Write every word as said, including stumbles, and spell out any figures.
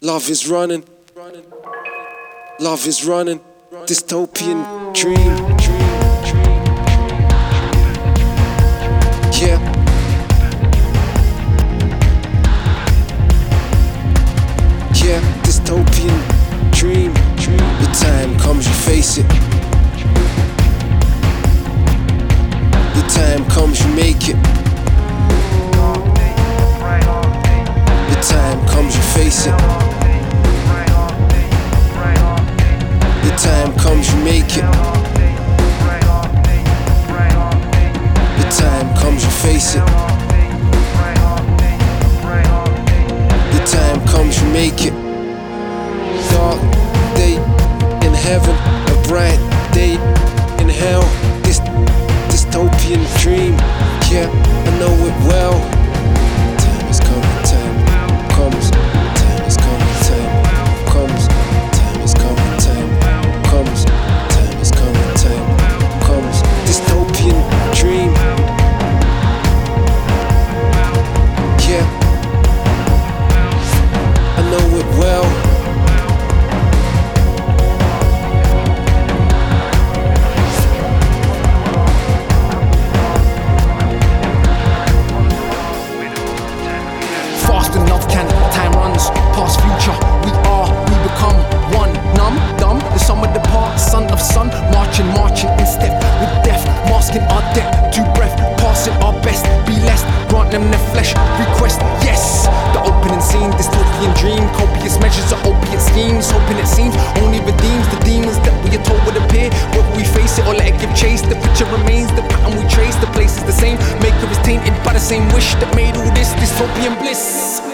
Love is running. Love is running. Dystopian dream. Yeah. Yeah, dystopian dream. The time comes, you face it. The time comes, you make it. The time comes, you face it. The time comes, you make it. The time comes, you face it. The time comes, you make it. Dark day in heaven, a bright day in hell. This dystopian dream, yeah, I know it well. Time is coming, time comes. Time is coming, time comes. Time is coming, time comes. Time is coming, time comes. Dystopian dream, yeah, I know it well. Fast enough can time runs past future. We are, we become one. Numb, dumb, the sum of the parts. Son of sun, marching, marching in step with death, masking our debt to breath, passing our best. Be less, grant them their flesh request. Yes, the opening scene, dystopian dream. Copious measures of opiate schemes, hoping it seems only redeems the demons that we are told would appear. Whether we face it or let it give chase, the picture remains, the pattern we trace, the place is the same. Maker is tainted by the same wish that made all this dystopian bliss.